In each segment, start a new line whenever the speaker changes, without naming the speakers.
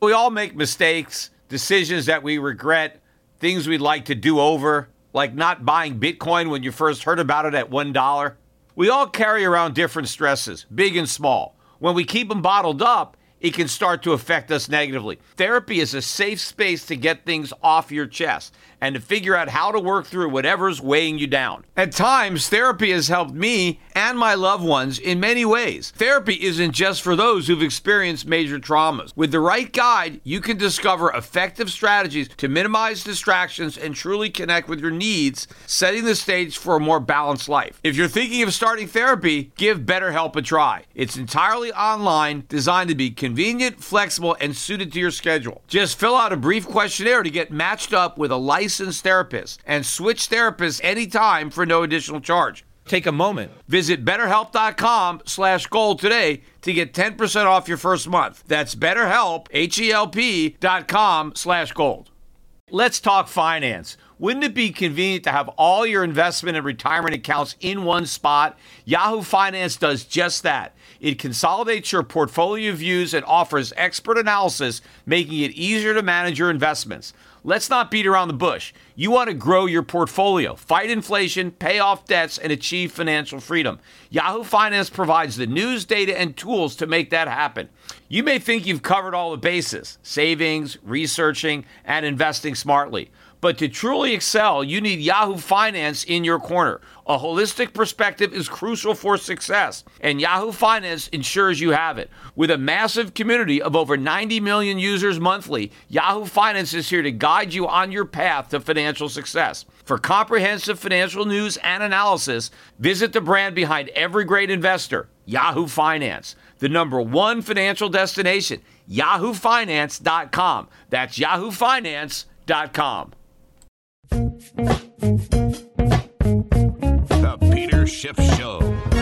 We all make mistakes, decisions that we regret, things we'd like to do over, like not buying Bitcoin when you first heard about it at $1. We all carry around different stresses, big and small. When we keep them bottled up, it can start to affect us negatively. Therapy is a safe space to get things off your chest and to figure out how to work through whatever's weighing you down. At times, therapy has helped me and my loved ones in many ways. Therapy isn't just for those who've experienced major traumas. With the right guide, you can discover effective strategies to minimize distractions and truly connect with your needs, setting the stage for a more balanced life. If you're thinking of starting therapy, give BetterHelp a try. It's entirely online, designed to be convenient, flexible, and suited to your schedule. Just fill out a brief questionnaire to get matched up with a licensed therapist and switch therapists anytime for no additional charge. Take a moment. Visit BetterHelp.com/gold today to get 10% off your first month. That's BetterHelp, HELP.com/gold. Let's talk finance. Wouldn't it be convenient to have all your investment and retirement accounts in one spot? Yahoo Finance does just that. It consolidates your portfolio views and offers expert analysis, making it easier to manage your investments. Let's not beat around the bush. You want to grow your portfolio, fight inflation, pay off debts, and achieve financial freedom. Yahoo Finance provides the news, data, and tools to make that happen. You may think you've covered all the bases, savings, researching, and investing smartly. But to truly excel, you need Yahoo Finance in your corner. A holistic perspective is crucial for success, and Yahoo Finance ensures you have it. With a massive community of over 90 million users monthly, Yahoo Finance is here to guide you on your path to financial success. For comprehensive financial news and analysis, visit the brand behind every great investor, Yahoo Finance, the #1 financial destination, yahoofinance.com. That's yahoofinance.com.
The Peter Schiff Show.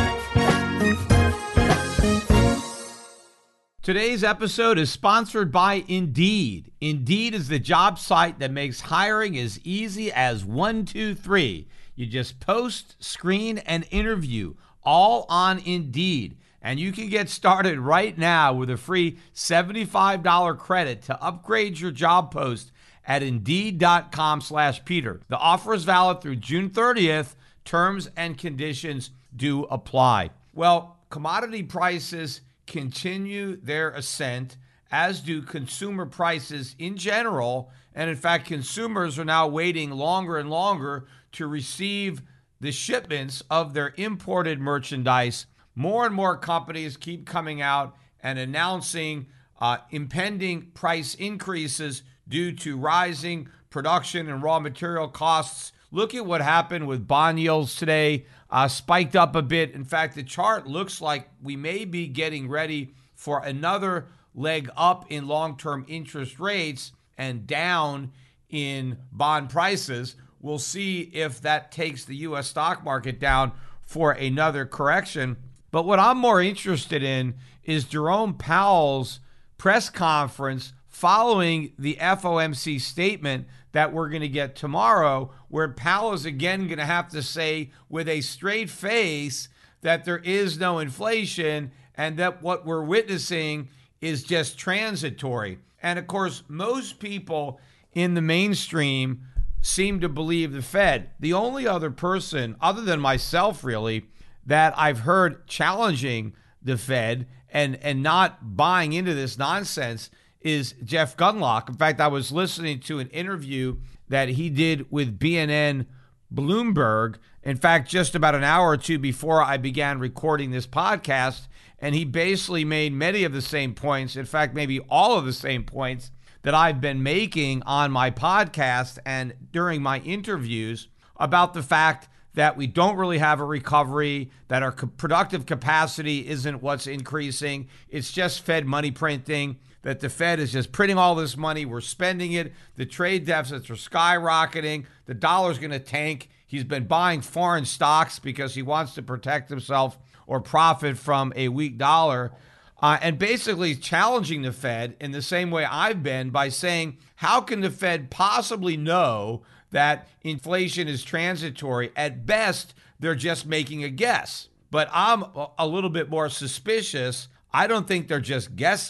Today's episode is sponsored by Indeed. Indeed is the job site that makes hiring as easy as 1, 2, 3. You just post, screen, and interview all on Indeed. And you can get started right now with a free $75 credit to upgrade your job post at Indeed.com/Peter. The offer is valid through June 30th. Terms and conditions do apply. Well, commodity prices continue their ascent, as do consumer prices in general. And in fact, consumers are now waiting longer and longer to receive the shipments of their imported merchandise. More and more companies keep coming out and announcing impending price increases due to rising production and raw material costs. Look at what happened with bond yields today, spiked up a bit. In fact, the chart looks like we may be getting ready for another leg up in long-term interest rates and down in bond prices. We'll see if that takes the U.S. stock market down for another correction. But what I'm more interested in is Jerome Powell's press conference following the FOMC statement that we're going to get tomorrow, where Powell is again going to have to say with a straight face that there is no inflation and that what we're witnessing is just transitory. And of course, most people in the mainstream seem to believe the Fed. The only other person, other than myself really, that I've heard challenging the Fed and not buying into this nonsense is Jeff Gundlach. In fact, I was listening to an interview that he did with BNN Bloomberg, in fact, just about an hour or two before I began recording this podcast, and he basically made many of the same points, in fact, maybe all of the same points that I've been making on my podcast and during my interviews about the fact that we don't really have a recovery, that our productive capacity isn't what's increasing. It's just Fed money printing, that the Fed is just printing all this money. We're spending it. The trade deficits are skyrocketing. The dollar's going to tank. He's been buying foreign stocks because he wants to protect himself or profit from a weak dollar. And basically challenging the Fed in the same way I've been by saying, how can the Fed possibly know that inflation is transitory? At best, they're just making a guess. But I'm a little bit more suspicious. I don't think they're just guessing.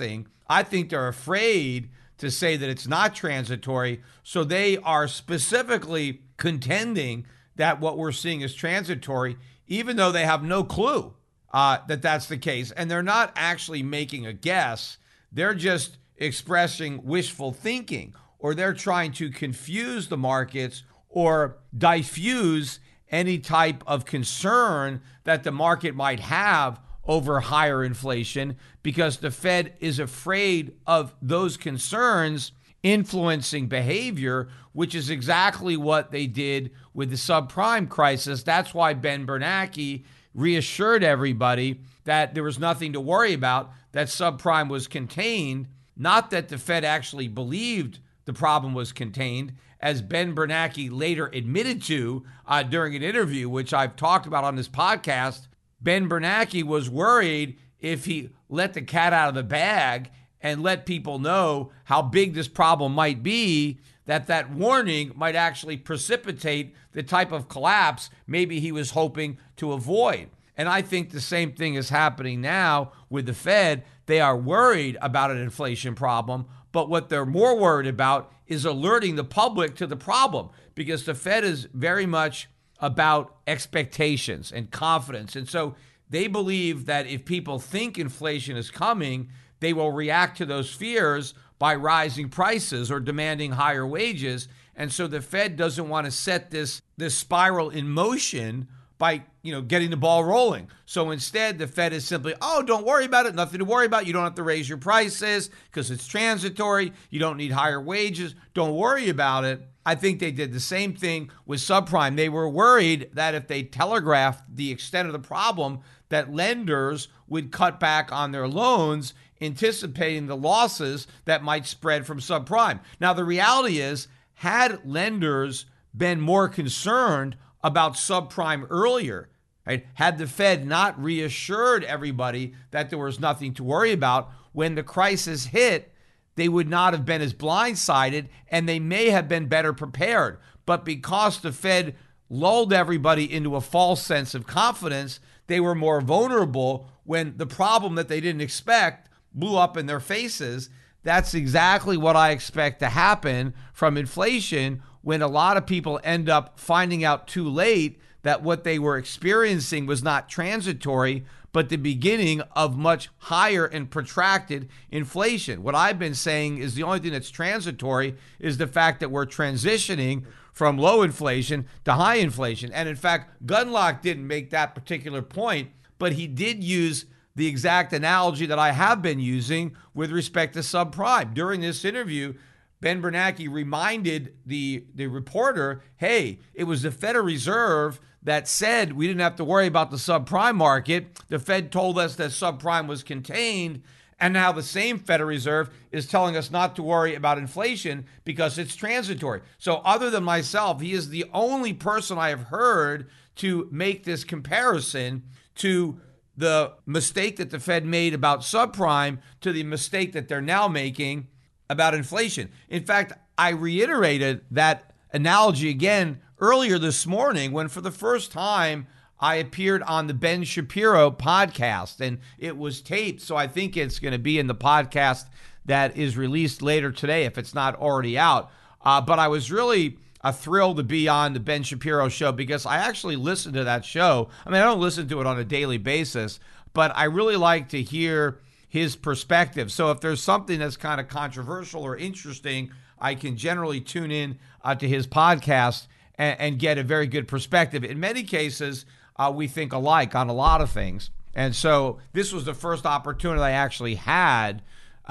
I think they're afraid to say that it's not transitory. So they are specifically contending that what we're seeing is transitory, even though they have no clue that that's the case. And they're not actually making a guess. They're just expressing wishful thinking, or they're trying to confuse the markets or diffuse any type of concern that the market might have over higher inflation, because the Fed is afraid of those concerns influencing behavior, which is exactly what they did with the subprime crisis. That's why Ben Bernanke reassured everybody that there was nothing to worry about, that subprime was contained, not that the Fed actually believed the problem was contained, as Ben Bernanke later admitted to during an interview, which I've talked about on this podcast. Ben Bernanke was worried if he let the cat out of the bag and let people know how big this problem might be, that warning might actually precipitate the type of collapse maybe he was hoping to avoid. And I think the same thing is happening now with the Fed. They are worried about an inflation problem, but what they're more worried about is alerting the public to the problem, because the Fed is very much about expectations and confidence. And so they believe that if people think inflation is coming, they will react to those fears by rising prices or demanding higher wages. And so the Fed doesn't want to set this spiral in motion by getting the ball rolling. So instead, the Fed is simply, oh, don't worry about it, nothing to worry about. You don't have to raise your prices because it's transitory. You don't need higher wages. Don't worry about it. I think they did the same thing with subprime. They were worried that if they telegraphed the extent of the problem, that lenders would cut back on their loans, anticipating the losses that might spread from subprime. Now, the reality is, had lenders been more concerned about subprime earlier, right? Had the Fed not reassured everybody that there was nothing to worry about, when the crisis hit, they would not have been as blindsided, and they may have been better prepared. But because the Fed lulled everybody into a false sense of confidence, they were more vulnerable when the problem that they didn't expect blew up in their faces. That's exactly what I expect to happen from inflation, when a lot of people end up finding out too late that what they were experiencing was not transitory, but the beginning of much higher and protracted inflation. What I've been saying is the only thing that's transitory is the fact that we're transitioning from low inflation to high inflation. And in fact, Gundlach didn't make that particular point, but he did use the exact analogy that I have been using with respect to subprime. During this interview, Ben Bernanke reminded the reporter, hey, it was the Federal Reserve that said we didn't have to worry about the subprime market. The Fed told us that subprime was contained, and now the same Federal Reserve is telling us not to worry about inflation because it's transitory. So other than myself, he is the only person I have heard to make this comparison to the mistake that the Fed made about subprime to the mistake that they're now making about inflation. In fact, I reiterated that analogy again earlier this morning when for the first time I appeared on the Ben Shapiro podcast, and it was taped. So I think it's going to be in the podcast that is released later today if it's not already out. But I was really thrilled to be on the Ben Shapiro show because I actually listened to that show. I mean, I don't listen to it on a daily basis, but I really like to hear his perspective. So if there's something that's kind of controversial or interesting, I can generally tune in to his podcast and get a very good perspective. In many cases, we think alike on a lot of things. And so this was the first opportunity I actually had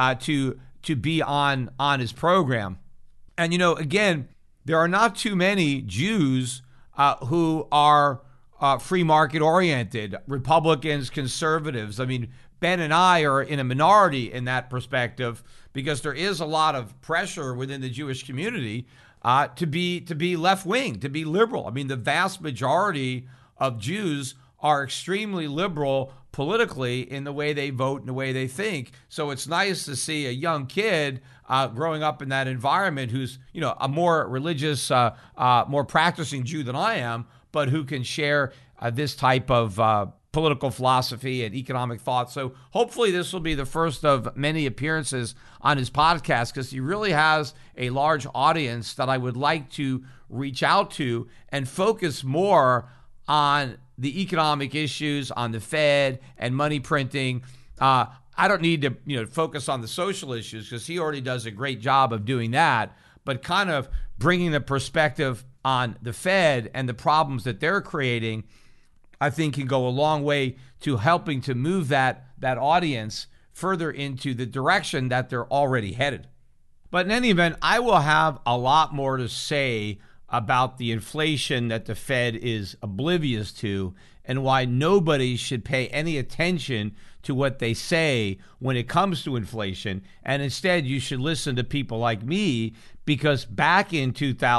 to be on his program. And, again, there are not too many Jews who are free market oriented, Republicans, conservatives. I mean, Ben and I are in a minority in that perspective because there is a lot of pressure within the Jewish community to be left wing, to be liberal. I mean, the vast majority of Jews are extremely liberal politically in the way they vote and the way they think. So it's nice to see a young kid growing up in that environment who's, a more religious, more practicing Jew than I am, but who can share this type of political philosophy and economic thought. So hopefully this will be the first of many appearances on his podcast, because he really has a large audience that I would like to reach out to and focus more on the economic issues, on the Fed and money printing. I don't need to focus on the social issues, because he already does a great job of doing that, but kind of bringing the perspective on the Fed and the problems that they're creating, I think can go a long way to helping to move that audience further into the direction that they're already headed. But in any event, I will have a lot more to say about the inflation that the Fed is oblivious to, and why nobody should pay any attention to what they say when it comes to inflation. And instead, you should listen to people like me, because back in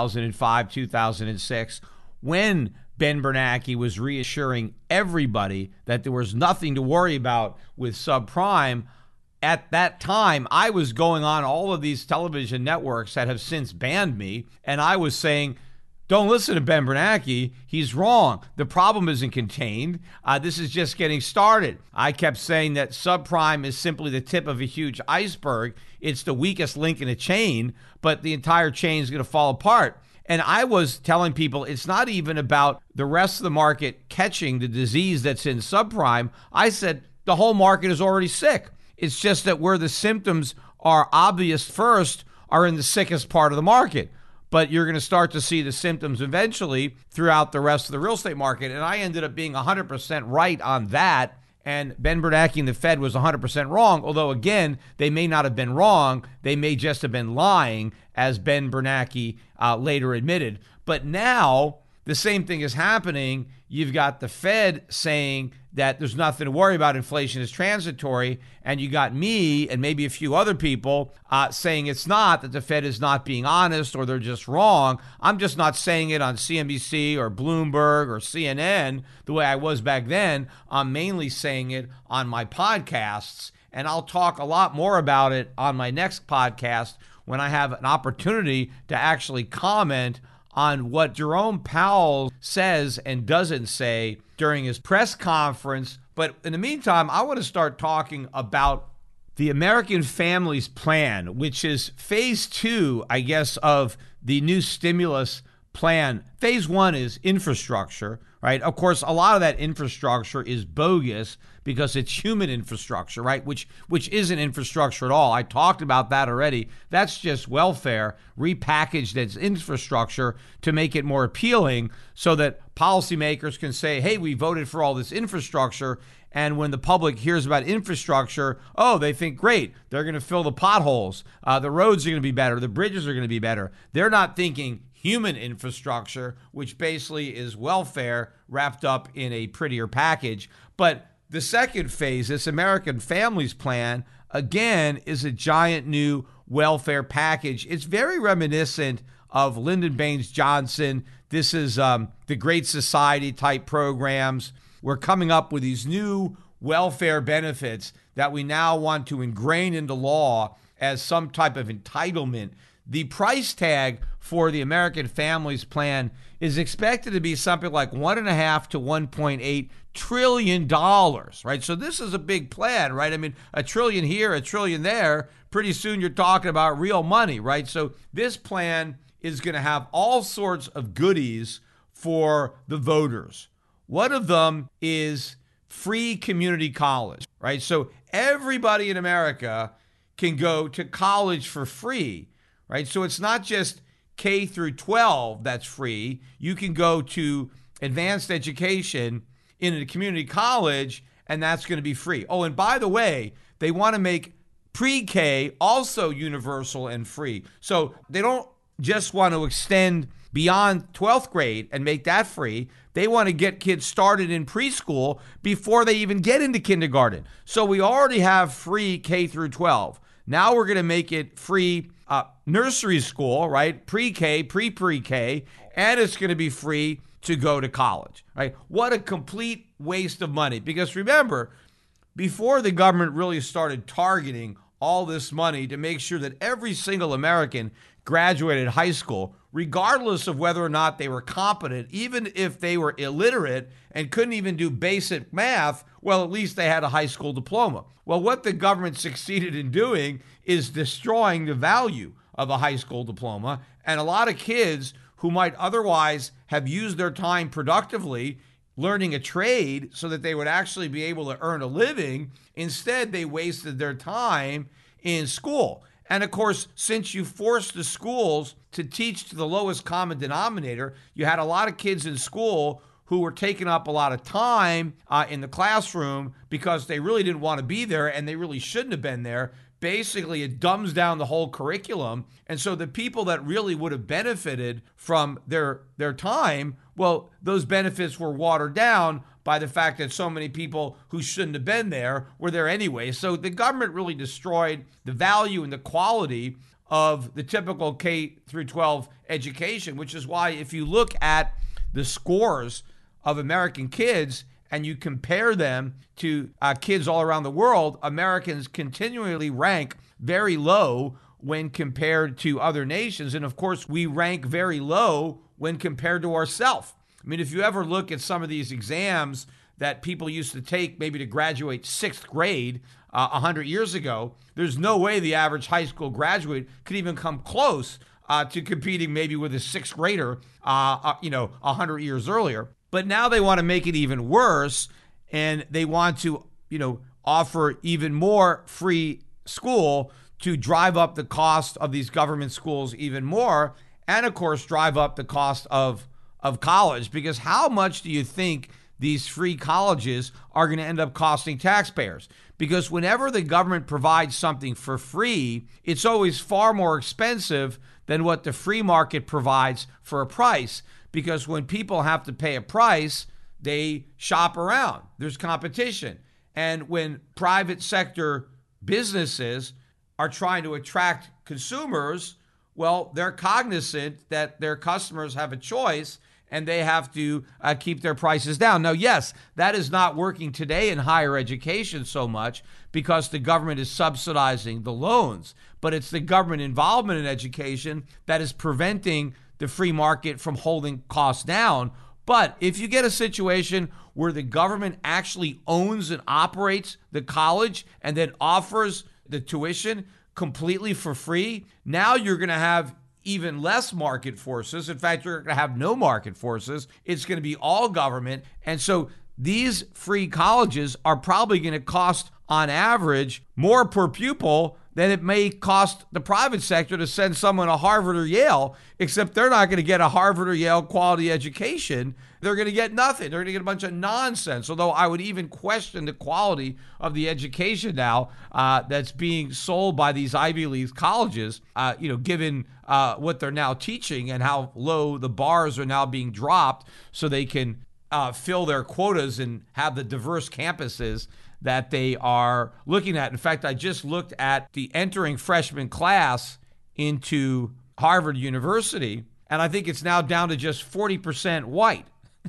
2005, 2006, when Ben Bernanke was reassuring everybody that there was nothing to worry about with subprime, at that time, I was going on all of these television networks that have since banned me, and I was saying, don't listen to Ben Bernanke. He's wrong. The problem isn't contained. This is just getting started. I kept saying that subprime is simply the tip of a huge iceberg. It's the weakest link in a chain, but the entire chain is going to fall apart. And I was telling people it's not even about the rest of the market catching the disease that's in subprime. I said the whole market is already sick. It's just that where the symptoms are obvious first are in the sickest part of the market. But you're going to start to see the symptoms eventually throughout the rest of the real estate market. And I ended up being 100% right on that. And Ben Bernanke and the Fed was 100% wrong. Although, again, they may not have been wrong. They may just have been lying, as Ben Bernanke later admitted. But now the same thing is happening. You've got the Fed saying that there's nothing to worry about, inflation is transitory, and you got me and maybe a few other people saying it's not, that the Fed is not being honest or they're just wrong. I'm just not saying it on CNBC or Bloomberg or CNN the way I was back then. I'm mainly saying it on my podcasts, and I'll talk a lot more about it on my next podcast when I have an opportunity to actually comment on what Jerome Powell says and doesn't say during his press conference. But in the meantime, I want to start talking about the American Families Plan, which is phase 2, I guess, of the new stimulus plan. Phase 1 is infrastructure, right? Of course, a lot of that infrastructure is bogus because it's human infrastructure, right? Which isn't infrastructure at all. I talked about that already. That's just welfare repackaged as infrastructure to make it more appealing so that policymakers can say, hey, we voted for all this infrastructure. And when the public hears about infrastructure, oh, they think, great, they're going to fill the potholes. The roads are going to be better. The bridges are going to be better. They're not thinking human infrastructure, which basically is welfare wrapped up in a prettier package. But the second phase, this American Families Plan, again, is a giant new welfare package. It's very reminiscent of Lyndon Baines Johnson. This is the Great Society type programs. We're coming up with these new welfare benefits that we now want to ingrain into law as some type of entitlement. The price tag for the American Families Plan is expected to be something like $1.5 to $1.8 trillion, right? So this is a big plan, right? I mean, $1 trillion here, $1 trillion there. Pretty soon you're talking about real money, right? So this plan is going to have all sorts of goodies for the voters. One of them is free community college, right? So everybody in America can go to college for free, right? So it's not just K through 12 that's free. You can go to advanced education in a community college, and that's going to be free. Oh, and by the way, they want to make pre-K also universal and free. So they don't just want to extend beyond 12th grade and make that free. They want to get kids started in preschool before they even get into kindergarten. So we already have free K through 12. Now we're going to make it free nursery school, right? Pre-K, pre-K, and it's going to be free to go to college, right? What a complete waste of money. Because remember, before the government really started targeting all this money to make sure that every single American graduated high school, regardless of whether or not they were competent, even if they were illiterate and couldn't even do basic math, well, at least they had a high school diploma. Well, what the government succeeded in doing is destroying the value of a high school diploma. And a lot of kids who might otherwise have used their time productively learning a trade so that they would actually be able to earn a living, instead they wasted their time in school. And of course, since you forced the schools to teach to the lowest common denominator, you had a lot of kids in school who were taking up a lot of time in the classroom because they really didn't want to be there and they really shouldn't have been there. Basically, it dumbs down the whole curriculum. And so the people that really would have benefited from their time, well, those benefits were watered down by the fact that so many people who shouldn't have been there were there anyway. So the government really destroyed the value and the quality of the typical K through 12 education, which is why if you look at the scores of American kids and you compare them to kids all around the world, Americans continually rank very low when compared to other nations. And of course, we rank very low when compared to ourselves. I mean, if you ever look at some of these exams that people used to take maybe to graduate sixth grade 100 years ago, there's no way the average high school graduate could even come close to competing maybe with a sixth grader, 100 years earlier. But now they want to make it even worse, and they want to, offer even more free school to drive up the cost of these government schools even more, and of course drive up the cost of college. Because how much do you think these free colleges are going to end up costing taxpayers? Because whenever the government provides something for free, it's always far more expensive than what the free market provides for a price. Because when people have to pay a price, they shop around. There's competition. And when private sector businesses are trying to attract consumers, well, they're cognizant that their customers have a choice and they have to keep their prices down. Now, yes, that is not working today in higher education so much because the government is subsidizing the loans, but it's the government involvement in education that is preventing the free market from holding costs down. But if you get a situation where the government actually owns and operates the college and then offers the tuition completely for free, now you're going to have even less market forces. In fact, you're going to have no market forces. It's going to be all government. And so these free colleges are probably going to cost, on average, more per pupil than it may cost the private sector to send someone to Harvard or Yale, except they're not going to get a Harvard or Yale quality education. They're going to get nothing. They're going to get a bunch of nonsense, although I would even question the quality of the education now that's being sold by these Ivy League colleges, given what they're now teaching and how low the bars are now being dropped so they can fill their quotas and have the diverse campuses that they are looking at. In fact, I just looked at the entering freshman class into Harvard University, and I think it's now down to just 40% white.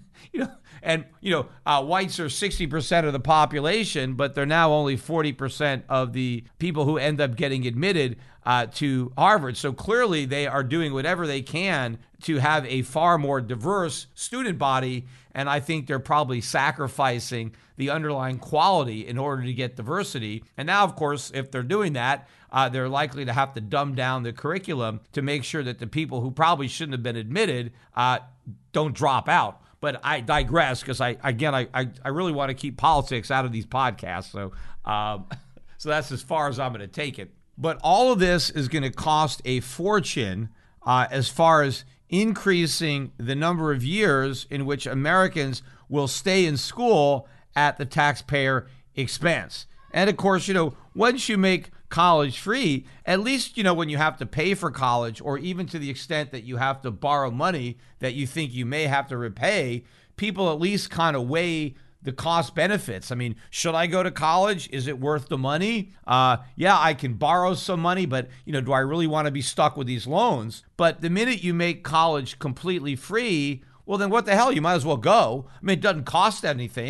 Whites are 60% of the population, but they're now only 40% of the people who end up getting admitted to Harvard. So clearly they are doing whatever they can to have a far more diverse student body, and I think they're probably sacrificing the underlying quality in order to get diversity. And now, of course, if they're doing that, they're likely to have to dumb down the curriculum to make sure that the people who probably shouldn't have been admitted don't drop out. But I digress because I really want to keep politics out of these podcasts. So that's as far as I'm going to take it. But all of this is going to cost a fortune as far as increasing the number of years in which Americans will stay in school at the taxpayer expense. And of course, once you make college free, at least, when you have to pay for college, or even to the extent that you have to borrow money that you think you may have to repay, people at least kind of weigh the cost benefits. I mean, should I go to college? Is it worth the money? Yeah, I can borrow some money, but do I really want to be stuck with these loans? But the minute you make college completely free, well, then what the hell? You might as well go. I mean, it doesn't cost anything.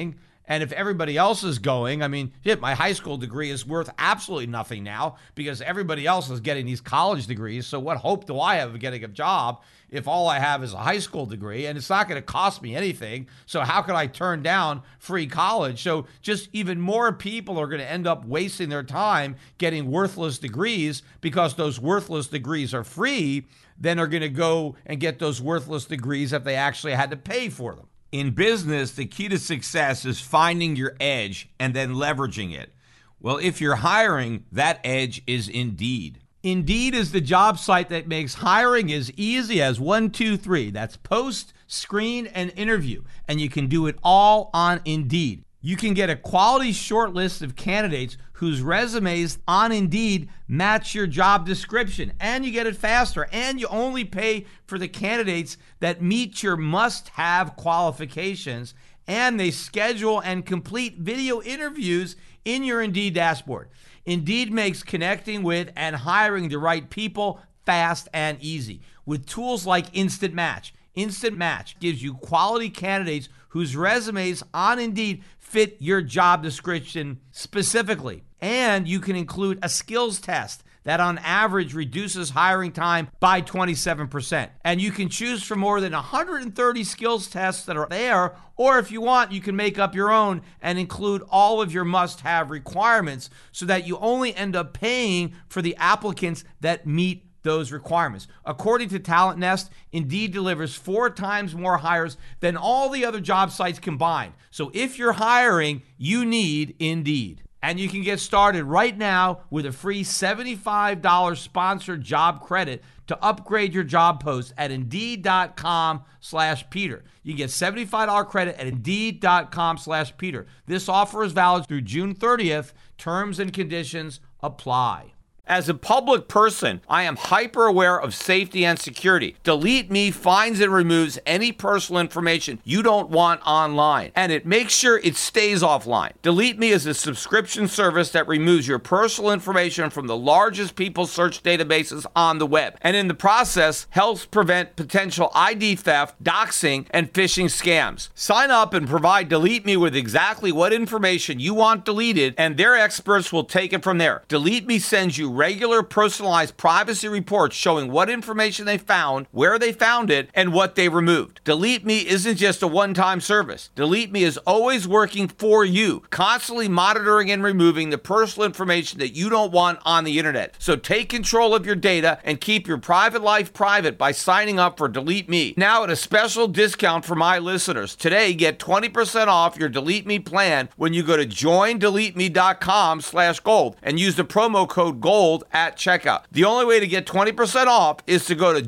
And if everybody else is going, I mean, shit, my high school degree is worth absolutely nothing now because everybody else is getting these college degrees. So what hope do I have of getting a job if all I have is a high school degree? And it's not going to cost me anything. So how can I turn down free college? So just even more people are going to end up wasting their time getting worthless degrees because those worthless degrees are free, then are going to go and get those worthless degrees if they actually had to pay for them. In business, the key to success is finding your edge and then leveraging it. Well, if you're hiring, that edge is Indeed. Indeed is the job site that makes hiring as easy as 1, 2, 3. That's post, screen, and interview. And you can do it all on Indeed. You can get a quality short list of candidates whose resumes on Indeed match your job description, and you get it faster, and you only pay for the candidates that meet your must-have qualifications, and they schedule and complete video interviews in your Indeed dashboard. Indeed makes connecting with and hiring the right people fast and easy with tools like Instant Match. Instant Match gives you quality candidates whose resumes on Indeed fit your job description specifically. And you can include a skills test that on average reduces hiring time by 27%. And you can choose from more than 130 skills tests that are there, or if you want, you can make up your own and include all of your must-have requirements so that you only end up paying for the applicants that meet those requirements. According to Talent Nest, Indeed delivers 4 times more hires than all the other job sites combined. So if you're hiring, you need Indeed. And you can get started right now with a free $75 sponsored job credit to upgrade your job post at Indeed.com/Peter. You get $75 credit at Indeed.com/Peter. This offer is valid through June 30th. Terms and conditions apply. As a public person, I am hyper aware of safety and security. Delete Me finds and removes any personal information you don't want online, and it makes sure it stays offline. Delete Me is a subscription service that removes your personal information from the largest people search databases on the web, and in the process, helps prevent potential ID theft, doxing, and phishing scams. Sign up and provide Delete Me with exactly what information you want deleted, and their experts will take it from there. Delete Me sends you regular personalized privacy reports showing what information they found, where they found it, and what they removed. Delete Me isn't just a one-time service. Delete Me is always working for you, constantly monitoring and removing the personal information that you don't want on the internet. So take control of your data and keep your private life private by signing up for Delete Me. Now at a special discount for my listeners. Today, get 20% off your Delete Me plan when you go to joindeleteme.com/gold and use the promo code GOLD at checkout. The only way to get 20% off is to go to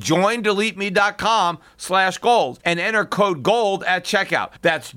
joindeleteme.com/gold and enter code GOLD at checkout. That's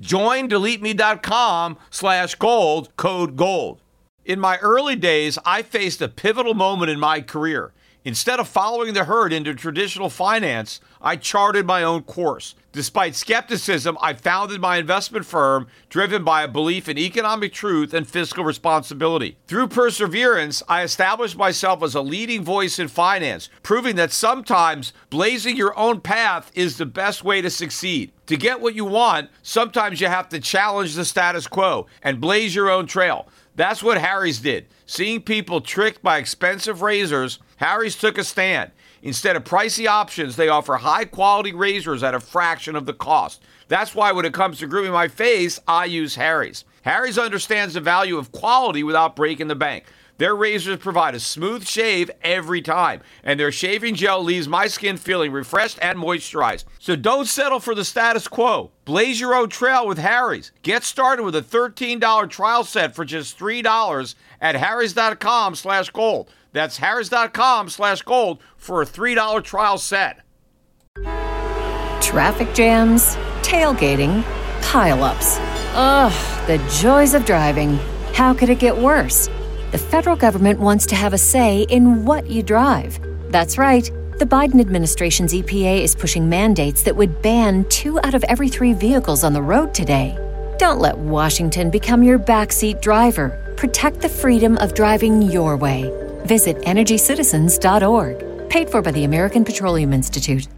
joindeleteme.com/gold, code GOLD. In my early days, I faced a pivotal moment in my career. Instead of following the herd into traditional finance, I charted my own course. Despite skepticism, I founded my investment firm driven by a belief in economic truth and fiscal responsibility. Through perseverance, I established myself as a leading voice in finance, proving that sometimes blazing your own path is the best way to succeed. To get what you want, sometimes you have to challenge the status quo and blaze your own trail. That's what Harry's did. Seeing people tricked by expensive razors, Harry's took a stand. Instead of pricey options, they offer high-quality razors at a fraction of the cost. That's why when it comes to grooming my face, I use Harry's. Harry's understands the value of quality without breaking the bank. Their razors provide a smooth shave every time, and their shaving gel leaves my skin feeling refreshed and moisturized. So don't settle for the status quo. Blaze your own trail with Harry's. Get started with a $13 trial set for just $3 at harrys.com/gold. That's harrys.com/gold for a $3 trial set.
Traffic jams, tailgating, pileups. Ugh, the joys of driving. How could it get worse? The federal government wants to have a say in what you drive. That's right. The Biden administration's EPA is pushing mandates that would ban 2 out of every 3 vehicles on the road today. Don't let Washington become your backseat driver. Protect the freedom of driving your way. Visit EnergyCitizens.org. Paid for by the American Petroleum Institute.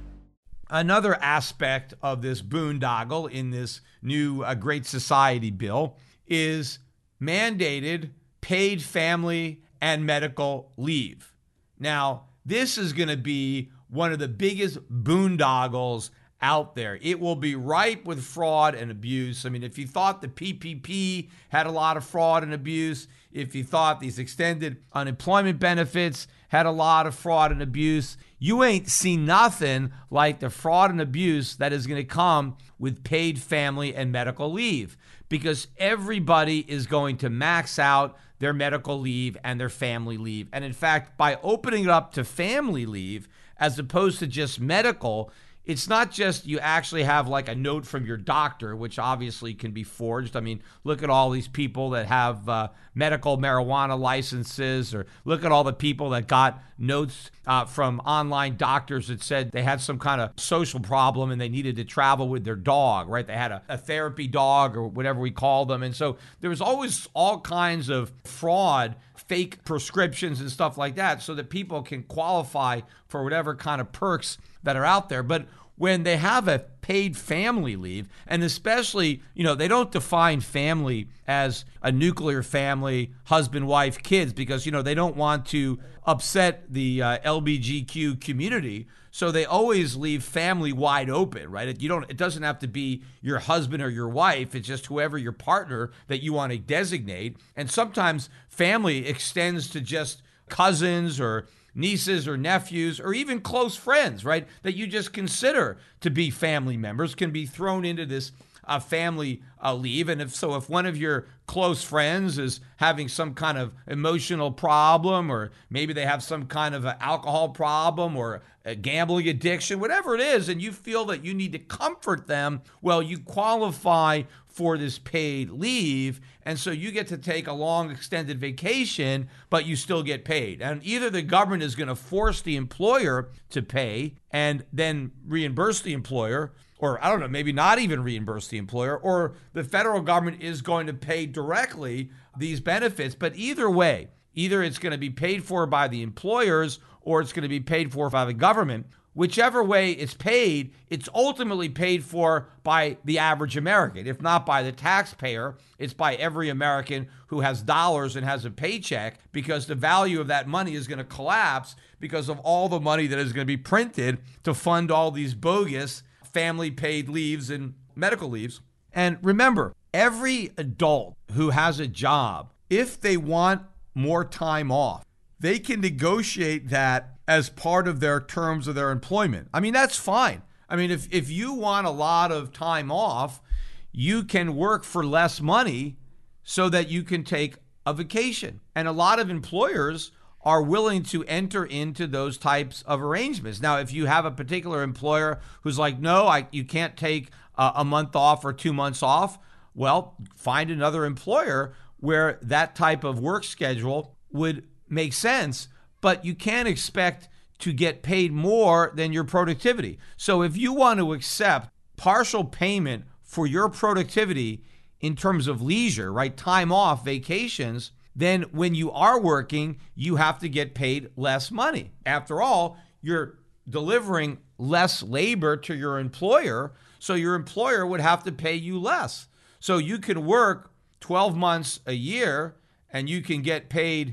Another aspect of this boondoggle in this new Great Society bill is mandated paid family and medical leave. Now, this is going to be one of the biggest boondoggles out there. It will be ripe with fraud and abuse. I mean, if you thought the PPP had a lot of fraud and abuse, if you thought these extended unemployment benefits had a lot of fraud and abuse, you ain't seen nothing like the fraud and abuse that is going to come with paid family and medical leave, because everybody is going to max out their medical leave and their family leave. And in fact, by opening it up to family leave as opposed to just medical, it's not just you actually have like a note from your doctor, which obviously can be forged. I mean, look at all these people that have medical marijuana licenses, or look at all the people that got notes from online doctors that said they had some kind of social problem and they needed to travel with their dog, right? They had a therapy dog or whatever we call them. And so there was always all kinds of fraud, fake prescriptions and stuff like that, so that people can qualify for whatever kind of perks that are out there. But when they have a paid family leave, and especially, they don't define family as a nuclear family, husband, wife, kids, because, they don't want to upset the LGBTQ community. So they always leave family wide open, right? It doesn't have to be your husband or your wife. It's just whoever your partner that you want to designate. And sometimes family extends to just cousins or nieces or nephews, or even close friends, right, that you just consider to be family members, can be thrown into this family leave. And if one of your close friends is having some kind of emotional problem, or maybe they have some kind of alcohol problem or a gambling addiction, whatever it is, and you feel that you need to comfort them, well, you qualify for this paid leave. And so you get to take a long extended vacation, but you still get paid. And either the government is going to force the employer to pay and then reimburse the employer, or I don't know, maybe not even reimburse the employer, or the federal government is going to pay directly these benefits. But either way, either it's going to be paid for by the employers or it's going to be paid for by the government. Whichever way it's paid, it's ultimately paid for by the average American. If not by the taxpayer, it's by every American who has dollars and has a paycheck, because the value of that money is going to collapse because of all the money that is going to be printed to fund all these bogus family paid leaves and medical leaves. And remember, every adult who has a job, if they want more time off, they can negotiate that as part of their terms of their employment. I mean, that's fine. I mean, if you want a lot of time off, you can work for less money so that you can take a vacation. And a lot of employers are willing to enter into those types of arrangements. Now, if you have a particular employer who's like, no, you can't take a month off or 2 months off, well, find another employer where that type of work schedule would make sense, but you can't expect to get paid more than your productivity. So if you want to accept partial payment for your productivity in terms of leisure, right, time off, vacations, then when you are working, you have to get paid less money. After all, you're delivering less labor to your employer, so your employer would have to pay you less. So you can work 12 months a year and you can get paid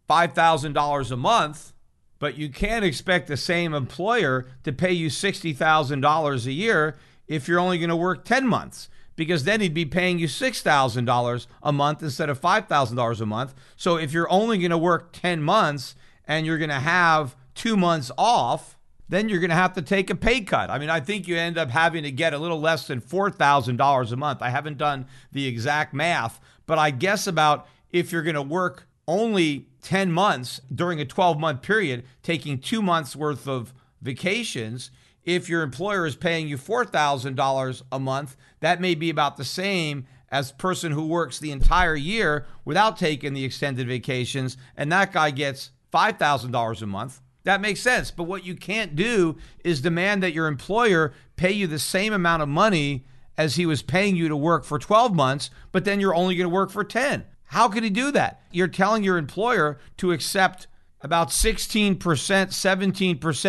$5,000 a month, but you can't expect the same employer to pay you $60,000 a year if you're only going to work 10 months, because then he'd be paying you $6,000 a month instead of $5,000 a month. So if you're only going to work 10 months and you're going to have 2 months off, then you're going to have to take a pay cut. I mean, I think you end up having to get a little less than $4,000 a month. I haven't done the exact math, but I guess about, if you're going to work only 10 months during a 12-month period, taking 2 months worth of vacations, if your employer is paying you $4,000 a month, that may be about the same as a person who works the entire year without taking the extended vacations, and that guy gets $5,000 a month. That makes sense. But what you can't do is demand that your employer pay you the same amount of money as he was paying you to work for 12 months, but then you're only going to work for 10. How could he do that? You're telling your employer to accept about 16%, 17%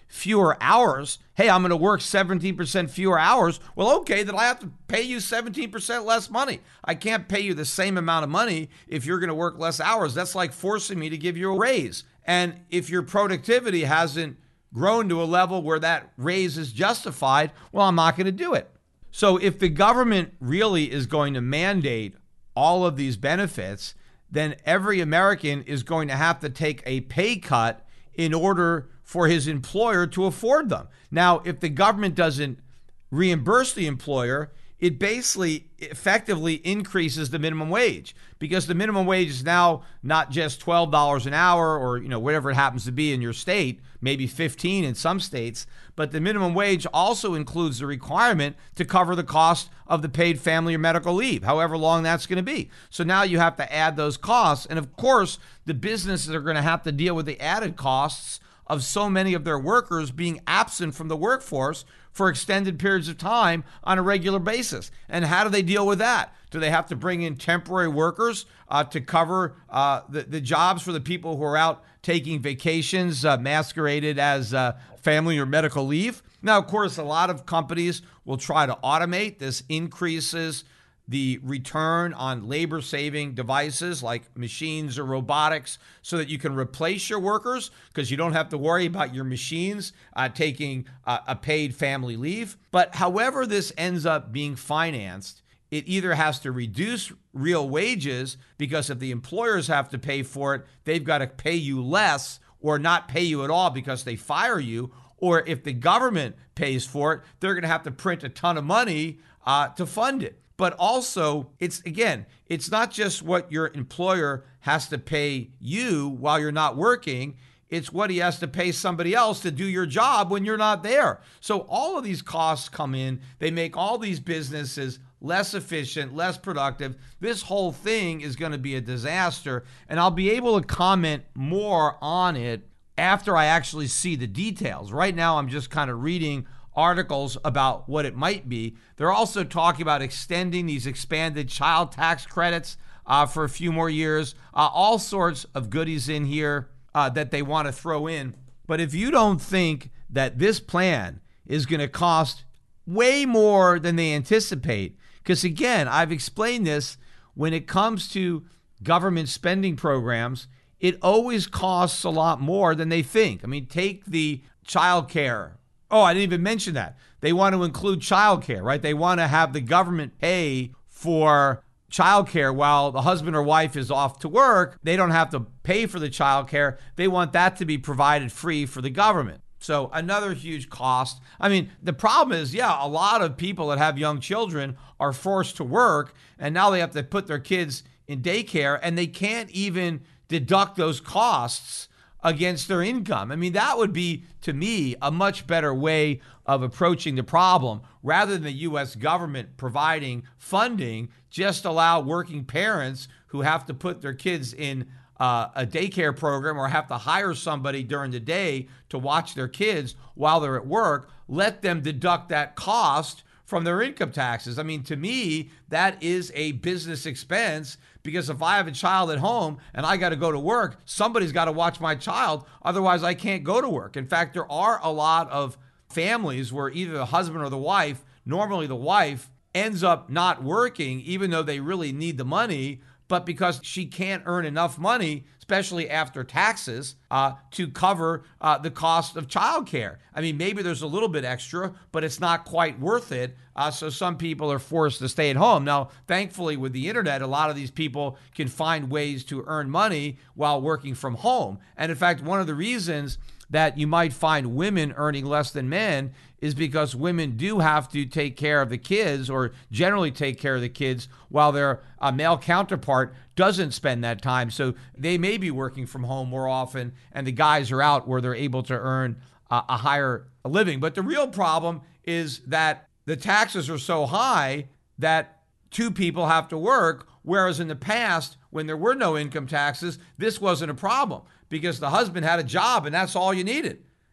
fewer hours. Hey, I'm going to work 17% fewer hours. Well, okay, then I have to pay you 17% less money. I can't pay you the same amount of money if you're going to work less hours. That's like forcing me to give you a raise. And if your productivity hasn't grown to a level where that raise is justified, well, I'm not going to do it. So if the government really is going to mandate all of these benefits, then every American is going to have to take a pay cut in order for his employer to afford them. Now, if the government doesn't reimburse the employer, it basically effectively increases the minimum wage, because the minimum wage is now not just $12 an hour or whatever it happens to be in your state, maybe 15 in some states, but the minimum wage also includes the requirement to cover the cost of the paid family or medical leave, however long that's going to be. So now you have to add those costs. And of course, the businesses are going to have to deal with the added costs of so many of their workers being absent from the workforce for extended periods of time on a regular basis. And how do they deal with that? Do they have to bring in temporary workers to cover the jobs for the people who are out taking vacations masqueraded as family or medical leave? Now, of course, a lot of companies will try to automate. This increases the return on labor-saving devices like machines or robotics so that you can replace your workers because you don't have to worry about your machines taking a paid family leave. But however this ends up being financed, it either has to reduce real wages because if the employers have to pay for it, they've got to pay you less or not pay you at all because they fire you. Or if the government pays for it, they're going to have to print a ton of money to fund it. But also, it's not just what your employer has to pay you while you're not working. It's what he has to pay somebody else to do your job when you're not there. So all of these costs come in. They make all these businesses less efficient, less productive. This whole thing is going to be a disaster. And I'll be able to comment more on it after I actually see the details. Right now, I'm just kind of reading articles about what it might be. They're also talking about extending these expanded child tax credits for a few more years, all sorts of goodies in here that they want to throw in. But if you don't think that this plan is going to cost way more than they anticipate, because again, I've explained this, when it comes to government spending programs, it always costs a lot more than they think. I mean, take the child care. Oh, I didn't even mention that. They want to include childcare, right? They want to have the government pay for childcare while the husband or wife is off to work. They don't have to pay for the childcare. They want that to be provided free for the government. So another huge cost. I mean, the problem is, a lot of people that have young children are forced to work, and now they have to put their kids in daycare, and they can't even deduct those costs against their income. I mean, that would be, to me, a much better way of approaching the problem. Rather than the U.S. government providing funding, just allow working parents who have to put their kids in a daycare program or have to hire somebody during the day to watch their kids while they're at work, let them deduct that cost from their income taxes. I mean, to me, that is a business expense, because if I have a child at home and I got to go to work, somebody's got to watch my child. Otherwise, I can't go to work. In fact, there are a lot of families where either the husband or the wife, normally the wife, ends up not working even though they really need the money, but because she can't earn enough money, especially after taxes, to cover the cost of childcare. I mean, maybe there's a little bit extra, but it's not quite worth it. So some people are forced to stay at home. Now, thankfully, with the internet, a lot of these people can find ways to earn money while working from home. And in fact, one of the reasons that you might find women earning less than men is because women do have to take care of the kids, or generally take care of the kids, while their male counterpart doesn't spend that time. So they may be working from home more often, and the guys are out where they're able to earn a higher living. But the real problem is that the taxes are so high that two people have to work, whereas in the past, when there were no income taxes, this wasn't a problem because the husband had a job and that's all you needed.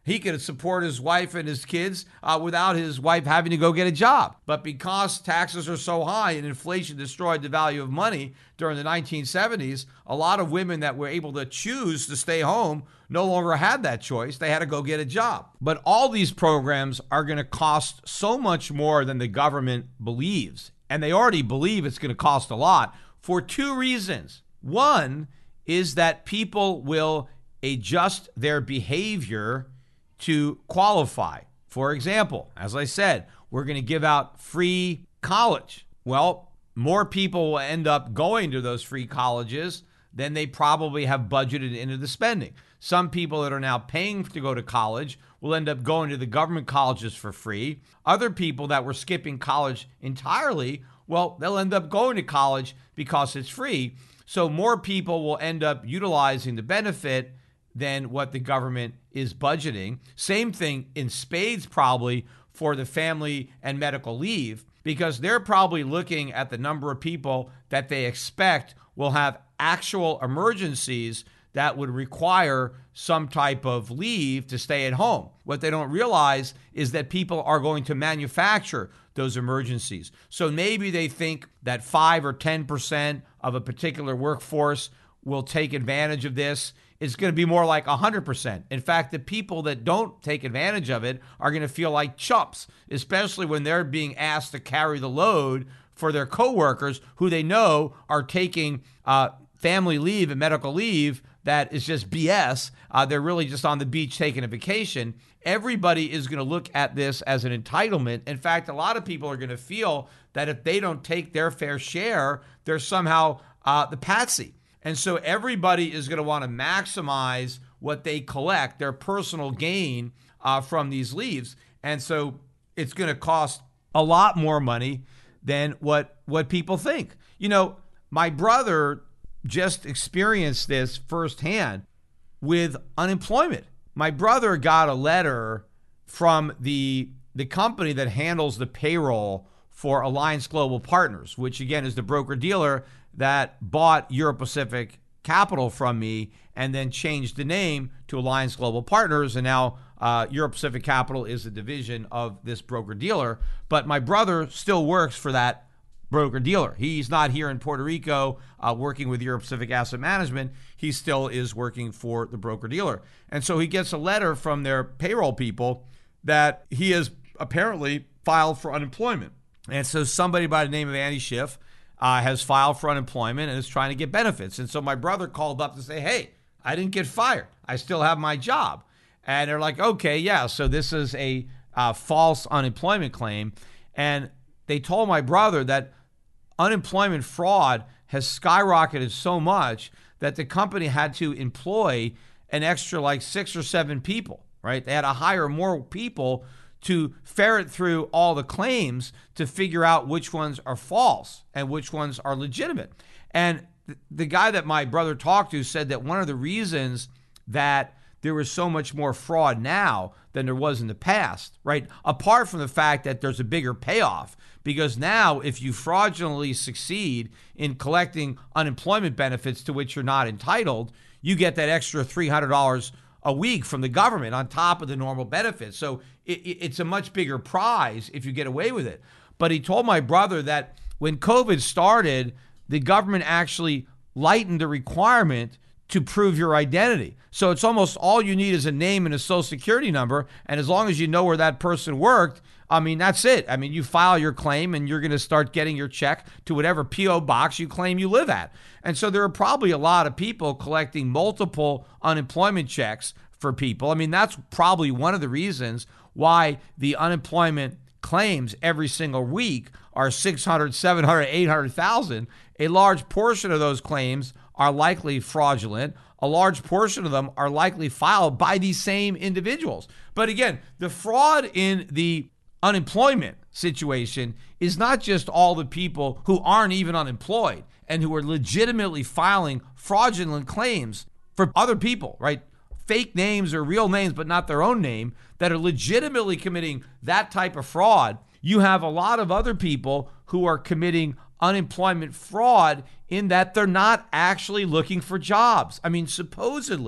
He could support his wife and his kids without his wife having to go get a job. But because taxes are so high and inflation destroyed the value of money during the 1970s, a lot of women that were able to choose to stay home no longer had that choice. They had to go get a job. But all these programs are going to cost so much more than the government believes. And they already believe it's going to cost a lot for two reasons. One is that people will adjust their behavior to qualify. For example, as I said, we're going to give out free college. Well, more people will end up going to those free colleges than they probably have budgeted into the spending. Some people that are now paying to go to college will end up going to the government colleges for free. Other people that were skipping college entirely, well, they'll end up going to college because it's free. So more people will end up utilizing the benefit than what the government is budgeting. Same thing in spades probably for the family and medical leave, because they're probably looking at the number of people that they expect will have actual emergencies that would require some type of leave to stay at home. What they don't realize is that people are going to manufacture those emergencies. So maybe they think that 5 or 10% of a particular workforce will take advantage of this. It's going to be more like 100%. In fact, the people that don't take advantage of it are going to feel like chumps, especially when they're being asked to carry the load for their coworkers who they know are taking family leave and medical leave that is just BS. They're really just on the beach taking a vacation. Everybody is going to look at this as an entitlement. In fact, a lot of people are going to feel that if they don't take their fair share, they're somehow the patsy. And so everybody is going to want to maximize what they collect, their personal gain from these leaves. And so it's going to cost a lot more money than what people think. You know, my brother just experienced this firsthand with unemployment. My brother got a letter from the company that handles the payroll for Alliance Global Partners, which again is the broker-dealer that bought Europe Pacific Capital from me and then changed the name to Alliance Global Partners. And now Europe Pacific Capital is a division of this broker-dealer. But my brother still works for that broker-dealer. He's not here in Puerto Rico working with Europe Pacific Asset Management. He still is working for the broker-dealer. And so he gets a letter from their payroll people that he has apparently filed for unemployment. And so somebody by the name of Andy Schiff has filed for unemployment and is trying to get benefits. And so my brother called up to say, hey, I didn't get fired. I still have my job. And they're like, okay, yeah, so this is a false unemployment claim. And they told my brother that unemployment fraud has skyrocketed so much that the company had to employ an extra like 6 or 7 people, right? They had to hire more people to ferret through all the claims to figure out which ones are false and which ones are legitimate. And the guy that my brother talked to said that one of the reasons that there was so much more fraud now than there was in the past, right? Apart from the fact that there's a bigger payoff, because now if you fraudulently succeed in collecting unemployment benefits to which you're not entitled, you get that extra $300 a week from the government on top of the normal benefits. So it's a much bigger prize if you get away with it. But he told my brother that when COVID started, the government actually lightened the requirement to prove your identity. So it's almost all you need is a name and a social security number. And as long as you know where that person worked, I mean, that's it. I mean, you file your claim and you're going to start getting your check to whatever P.O. box you claim you live at. And so there are probably a lot of people collecting multiple unemployment checks for people. I mean, that's probably one of the reasons why the unemployment claims every single week are 600, 700, 800,000. A large portion of those claims are likely fraudulent. A large portion of them are likely filed by these same individuals. But again, the fraud in the unemployment situation is not just all the people who aren't even unemployed and who are legitimately filing fraudulent claims for other people, right? Fake names or real names, but not their own name, that are legitimately committing that type of fraud. You have a lot of other people who are committing unemployment fraud in that they're not actually looking for jobs. I mean, supposedly,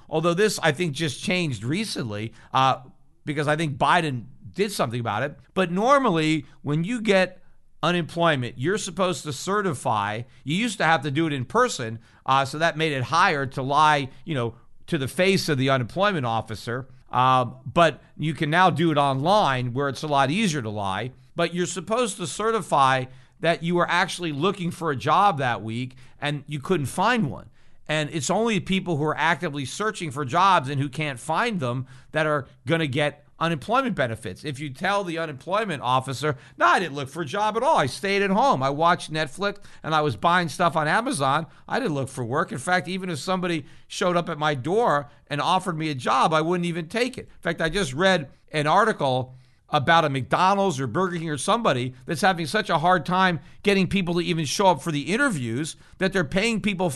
although this, I think, just changed recently because I think Biden did something about it. But normally, when you get unemployment, you're supposed to certify. You used to have to do it in person, so that made it higher to lie, to the face of the unemployment officer. But you can now do it online where it's a lot easier to lie. But you're supposed to certify that you were actually looking for a job that week and you couldn't find one. And it's only people who are actively searching for jobs and who can't find them that are going to get unemployment benefits. If you tell the unemployment officer, no, I didn't look for a job at all. I stayed at home. I watched Netflix and I was buying stuff on Amazon. I didn't look for work. In fact, even if somebody showed up at my door and offered me a job, I wouldn't even take it. In fact, I just read an article about a McDonald's or Burger King or somebody that's having such a hard time getting people to even show up for the interviews that they're paying people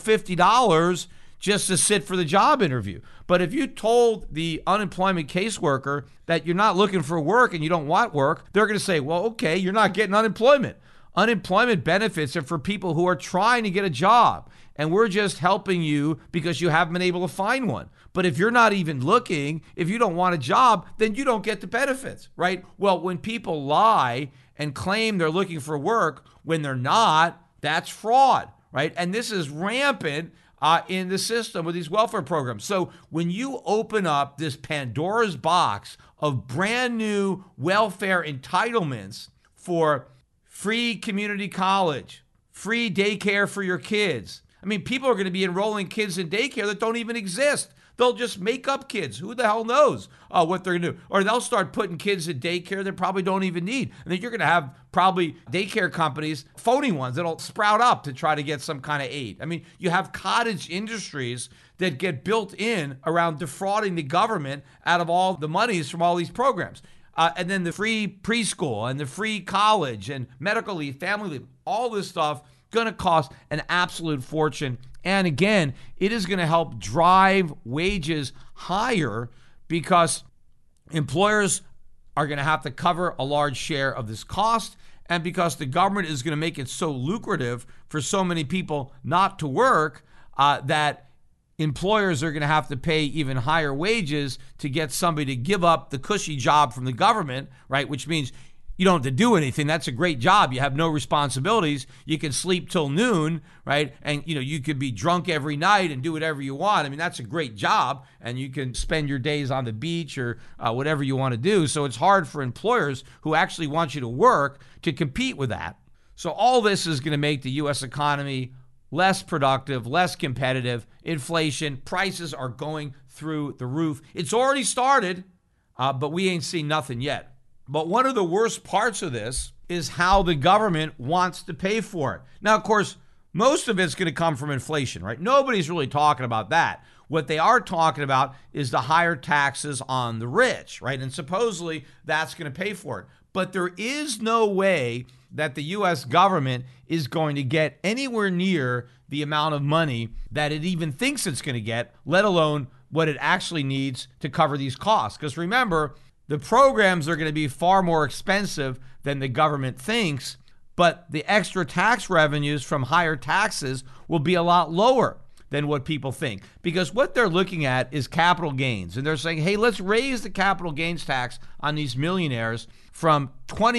$50 just to sit for the job interview. But if you told the unemployment caseworker that you're not looking for work and you don't want work, they're going to say, well, okay, you're not getting unemployment. Unemployment benefits are for people who are trying to get a job, and we're just helping you because you haven't been able to find one. But if you're not even looking, if you don't want a job, then you don't get the benefits, right? Well, when people lie and claim they're looking for work when they're not, that's fraud, right? And this is rampant in the system with these welfare programs. So when you open up this Pandora's box of brand new welfare entitlements for free community college, free daycare for your kids, I mean, people are going to be enrolling kids in daycare that don't even exist. They'll just make up kids. Who the hell knows what they're going to do? Or they'll start putting kids in daycare they probably don't even need. And then you're going to have probably daycare companies, phony ones, that'll sprout up to try to get some kind of aid. I mean, you have cottage industries that get built in around defrauding the government out of all the monies from all these programs. And then the free preschool and the free college and medical leave, family leave, all this stuff going to cost an absolute fortune. And again, it is going to help drive wages higher because employers are going to have to cover a large share of this cost, and because the government is going to make it so lucrative for so many people not to work that employers are going to have to pay even higher wages to get somebody to give up the cushy job from the government, right? Which means you don't have to do anything. That's a great job. You have no responsibilities. You can sleep till noon, right? And you could be drunk every night and do whatever you want. I mean, that's a great job, and you can spend your days on the beach or whatever you want to do. So it's hard for employers who actually want you to work to compete with that. So all this is going to make the U.S. economy less productive, less competitive. Inflation, prices are going through the roof. It's already started, but we ain't seen nothing yet. But one of the worst parts of this is how the government wants to pay for it. Now, of course, most of it's going to come from inflation, right? Nobody's really talking about that. What they are talking about is the higher taxes on the rich, right? And supposedly that's going to pay for it. But there is no way that the U.S. government is going to get anywhere near the amount of money that it even thinks it's going to get, let alone what it actually needs to cover these costs. Because remember, the programs are going to be far more expensive than the government thinks, but the extra tax revenues from higher taxes will be a lot lower than what people think. Because what they're looking at is capital gains. And they're saying, hey, let's raise the capital gains tax on these millionaires from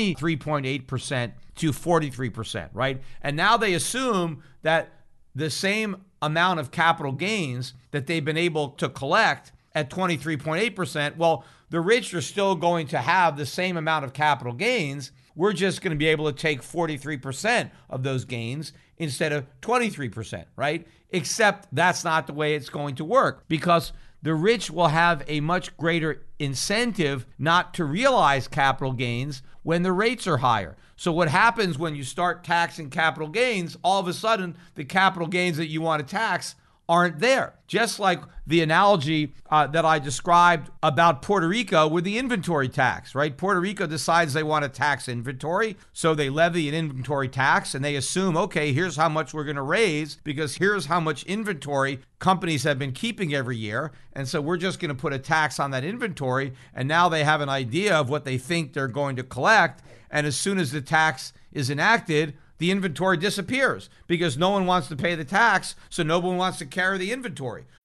23.8% to 43%, right? And now they assume that the same amount of capital gains that they've been able to collect at 23.8%, well, the rich are still going to have the same amount of capital gains. We're just going to be able to take 43% of those gains instead of 23%, right? Except that's not the way it's going to work, because the rich will have a much greater incentive not to realize capital gains when the rates are higher. So what happens when you start taxing capital gains, all of a sudden the capital gains that you want to tax aren't there. Just like the analogy that I described about Puerto Rico with the inventory tax, right? Puerto Rico decides they want to tax inventory, so they levy an inventory tax and they assume, okay, here's how much we're going to raise because here's how much inventory companies have been keeping every year. And so we're just going to put a tax on that inventory. And now they have an idea of what they think they're going to collect. And as soon as the tax is enacted, the inventory disappears because no one wants to pay the tax, so no one wants to carry the inventory.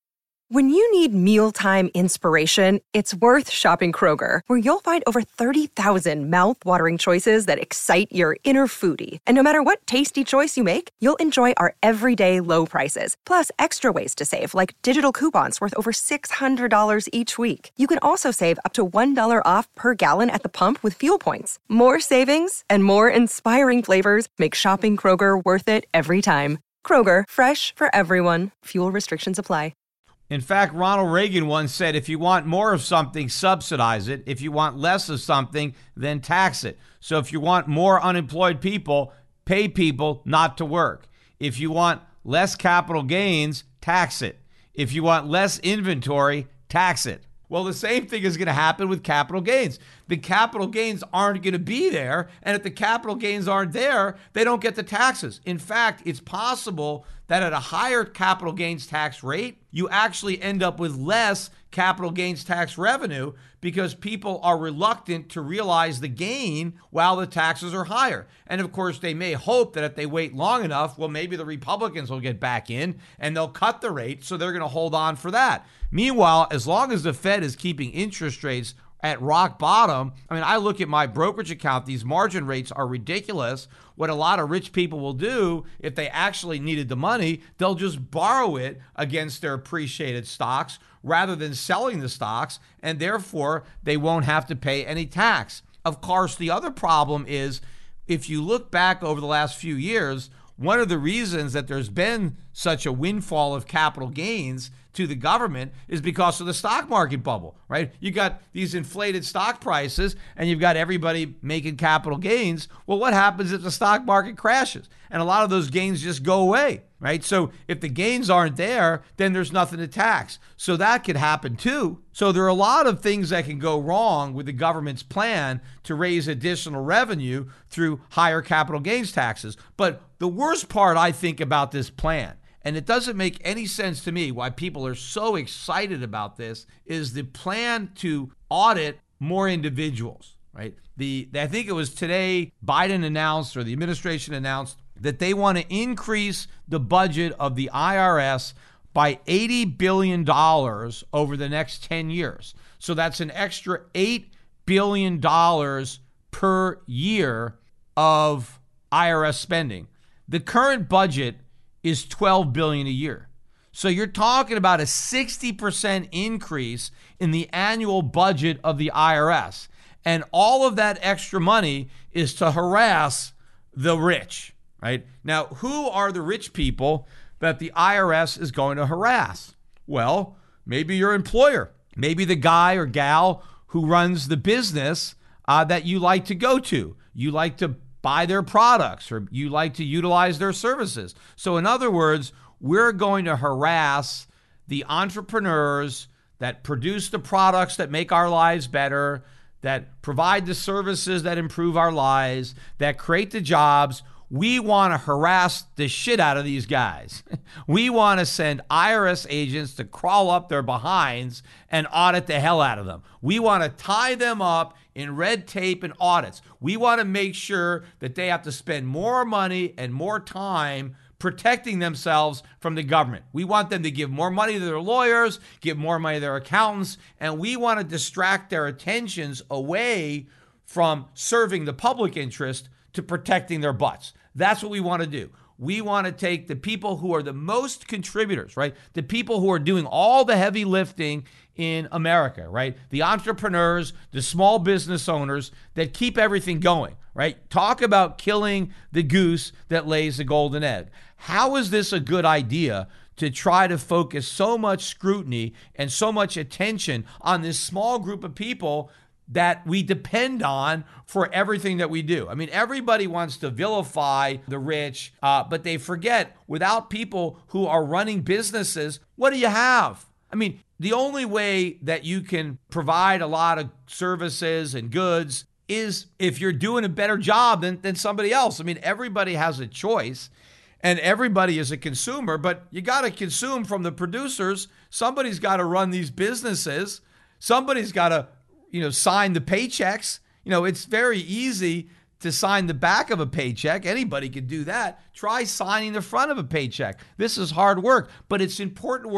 When you need mealtime inspiration, it's worth shopping Kroger, where you'll find over 30,000 mouth-watering choices that excite your inner foodie. And no matter what tasty choice you make, you'll enjoy our everyday low prices, plus extra ways to save, like digital coupons worth over $600 each week. You can also save up to $1 off per gallon at the pump with fuel points. More savings and more inspiring flavors make shopping Kroger worth it every time. Kroger, fresh for everyone. Fuel restrictions apply.
In fact, Ronald Reagan once said, if you want more of something, subsidize it. If you want less of something, then tax it. So if you want more unemployed people, pay people not to work. If you want less capital gains, tax it. If you want less inventory, tax it. Well, the same thing is going to happen with capital gains. The capital gains aren't going to be there. And if the capital gains aren't there, they don't get the taxes. In fact, it's possible that at a higher capital gains tax rate, you actually end up with less capital gains tax revenue because people are reluctant to realize the gain while the taxes are higher. And of course, they may hope that if they wait long enough, well, maybe the Republicans will get back in and they'll cut the rate, so they're going to hold on for that. Meanwhile, as long as the Fed is keeping interest rates at rock bottom, I mean, I look at my brokerage account, these margin rates are ridiculous. What a lot of rich people will do, if they actually needed the money, they'll just borrow it against their appreciated stocks rather than selling the stocks, and therefore they won't have to pay any tax. Of course, the other problem is, if you look back over the last few years, one of the reasons that there's been such a windfall of capital gains to the government is because of the stock market bubble, right? You got these inflated stock prices and you've got everybody making capital gains. Well, what happens if the stock market crashes? And a lot of those gains just go away, right? So if the gains aren't there, then there's nothing to tax. So that could happen too. So there are a lot of things that can go wrong with the government's plan to raise additional revenue through higher capital gains taxes. But the worst part, I think, about this plan, and it doesn't make any sense to me why people are so excited about this, is the plan to audit more individuals, right? I think it was today Biden announced, or the administration announced, that they want to increase the budget of the IRS by $80 billion over the next 10 years. So that's an extra $8 billion per year of IRS spending. The current budget is $12 billion a year. So you're talking about a 60% increase in the annual budget of the IRS. And all of that extra money is to harass the rich, right? Now, who are the rich people that the IRS is going to harass? Well, maybe your employer, maybe the guy or gal who runs the business that you like to go to. You like to buy their products, or you like to utilize their services. So in other words, we're going to harass the entrepreneurs that produce the products that make our lives better, that provide the services that improve our lives, that create the jobs. We want to harass the shit out of these guys. We want to send IRS agents to crawl up their behinds and audit the hell out of them. We want to tie them up in red tape and audits. We want to make sure that they have to spend more money and more time protecting themselves from the government. We want them to give more money to their lawyers, give more money to their accountants, and we want to distract their attentions away from serving the public interest to protecting their butts. That's what we want to do. We want to take the people who are the most contributors, right? The people who are doing all the heavy lifting in America, right? The entrepreneurs, the small business owners that keep everything going, right? Talk about killing the goose that lays the golden egg. How is this a good idea to try to focus so much scrutiny and so much attention on this small group of people that we depend on for everything that we do? I mean, everybody wants to vilify the rich, but they forget, without people who are running businesses, what do you have? I mean, the only way that you can provide a lot of services and goods is if you're doing a better job than somebody else. I mean, everybody has a choice and everybody is a consumer, but you got to consume from the producers. Somebody's got to run these businesses. Somebody's got to sign the paychecks. It's very easy to sign the back of a paycheck. Anybody can do that. Try signing the front of a paycheck. This is hard work, but it's important work.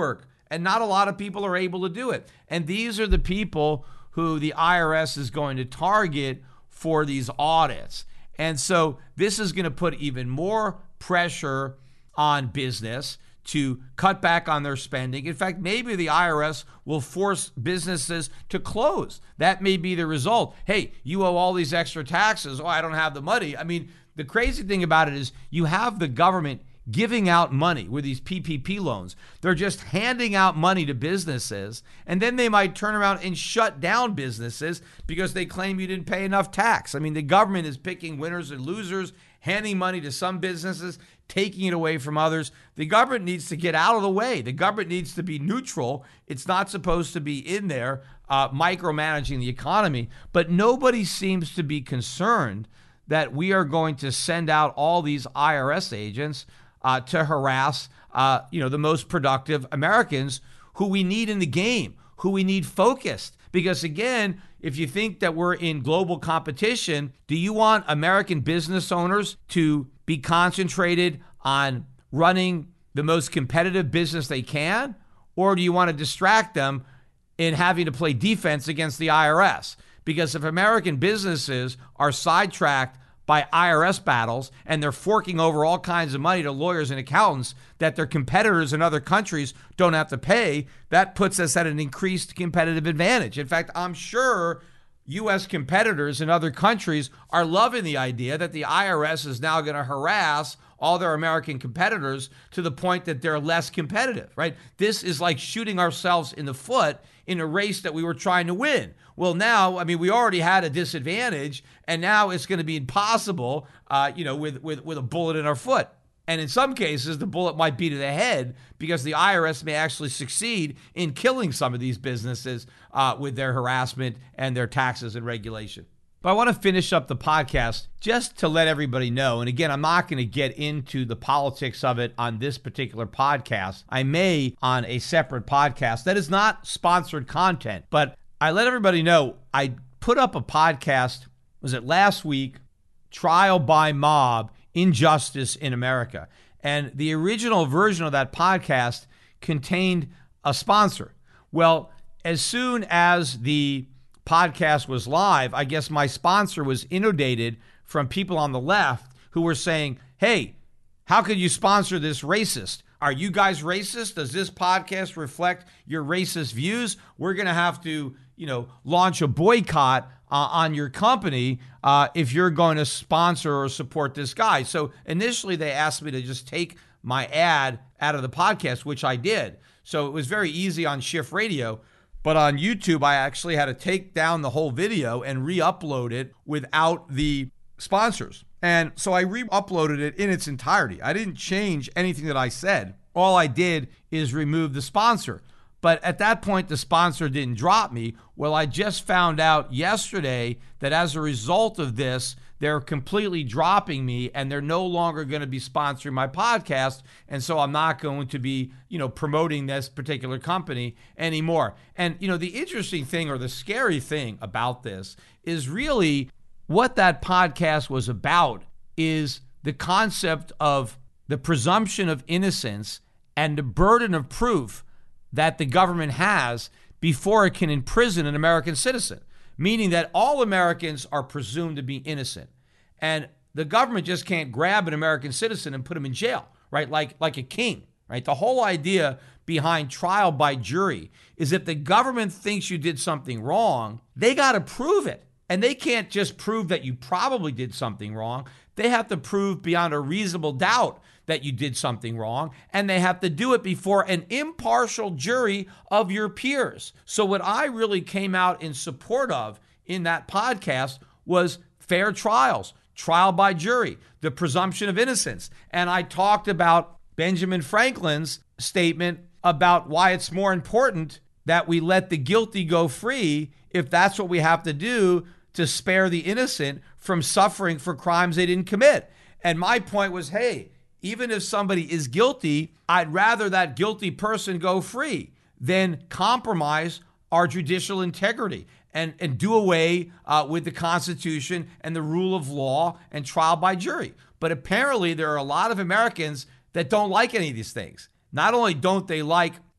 And not a lot of people are able to do it. And these are the people who the IRS is going to target for these audits. And so this is going to put even more pressure on business to cut back on their spending. In fact, maybe the IRS will force businesses to close. That may be the result. Hey, you owe all these extra taxes. Oh, I don't have the money. I mean, the crazy thing about it is you have the government giving out money with these PPP loans. They're just handing out money to businesses, and then they might turn around and shut down businesses because they claim you didn't pay enough tax. I mean, the government is picking winners and losers, handing money to some businesses, taking it away from others. The government needs to get out of the way. The government needs to be neutral. It's not supposed to be in there micromanaging the economy, but nobody seems to be concerned that we are going to send out all these IRS agents to harass, the most productive Americans who we need in the game, who we need focused. Because again, if you think that we're in global competition, do you want American business owners to be concentrated on running the most competitive business they can? Or do you want to distract them in having to play defense against the IRS? Because if American businesses are sidetracked by IRS battles and they're forking over all kinds of money to lawyers and accountants that their competitors in other countries don't have to pay, that puts us at an increased competitive advantage. In fact, I'm sure U.S. competitors in other countries are loving the idea that the IRS is now going to harass all their American competitors to the point that they're less competitive, right? This is like shooting ourselves in the foot in a race that we were trying to win. Well, now, I mean, we already had a disadvantage, and now it's going to be impossible, with a bullet in our foot. And in some cases, the bullet might be to the head because the IRS may actually succeed in killing some of these businesses with their harassment and their taxes and regulation. But I want to finish up the podcast just to let everybody know. And again, I'm not going to get into the politics of it on this particular podcast. I may on a separate podcast that is not sponsored content. But I let everybody know I put up a podcast, was it last week, Trial by Mob, Injustice in America. And the original version of that podcast contained a sponsor. Well, as soon as the podcast was live, I guess my sponsor was inundated from people on the left who were saying, hey, how could you sponsor this racist? Are you guys racist? Does this podcast reflect your racist views? We're going to have to, launch a boycott on your company if you're going to sponsor or support this guy. So initially they asked me to just take my ad out of the podcast, which I did. So it was very easy on Shift Radio. But on YouTube, I actually had to take down the whole video and re-upload it without the sponsors. And so I re-uploaded it in its entirety. I didn't change anything that I said. All I did is remove the sponsor. But at that point, the sponsor didn't drop me. Well, I just found out yesterday that as a result of this, they're completely dropping me and they're no longer going to be sponsoring my podcast. And so I'm not going to be, promoting this particular company anymore. And, the interesting thing or the scary thing about this is really what that podcast was about is the concept of the presumption of innocence and the burden of proof that the government has before it can imprison an American citizen, meaning that all Americans are presumed to be innocent. And the government just can't grab an American citizen and put him in jail, right? Like a king, right? The whole idea behind trial by jury is if the government thinks you did something wrong, they got to prove it. And they can't just prove that you probably did something wrong. They have to prove beyond a reasonable doubt that you did something wrong, and they have to do it before an impartial jury of your peers. So what I really came out in support of in that podcast was fair trials, trial by jury, the presumption of innocence. And I talked about Benjamin Franklin's statement about why it's more important that we let the guilty go free if that's what we have to do to spare the innocent from suffering for crimes they didn't commit. And my point was, hey, even if somebody is guilty, I'd rather that guilty person go free than compromise our judicial integrity and do away with the Constitution and the rule of law and trial by jury. But apparently there are a lot of Americans that don't like any of these things. Not only don't they like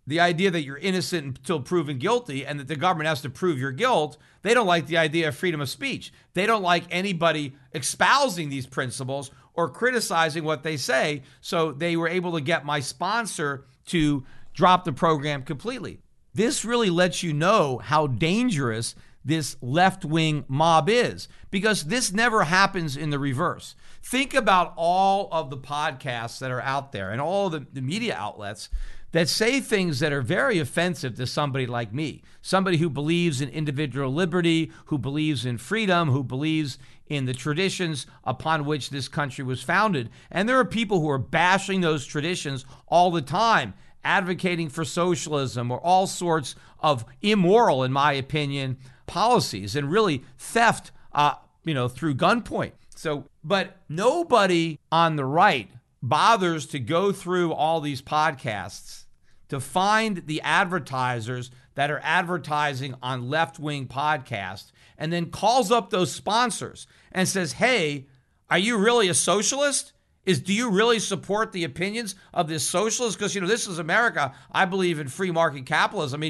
the idea that you're innocent until proven guilty and that the government has to prove your guilt. They don't like the idea of freedom of speech. They don't like anybody espousing these principles or criticizing what they say. So they were able to get my sponsor to drop the program completely. This really lets you know how dangerous this left-wing mob is, because this never happens in the reverse. Think about all of the podcasts that are out there and all the media outlets that say things that are very offensive to somebody like me, somebody who believes in individual liberty, who believes in freedom, who believes in the traditions upon which this country was founded. And there are people who are bashing those traditions all the time, advocating for socialism or all sorts of immoral, in my opinion, policies and really theft, through gunpoint. But nobody on the right bothers to go through all these podcasts to find the advertisers that are advertising on left-wing podcasts and then calls up those sponsors and says, hey, are you really a socialist? Do you really support the opinions of this socialist? Because, this is America. I believe in free market capitalism.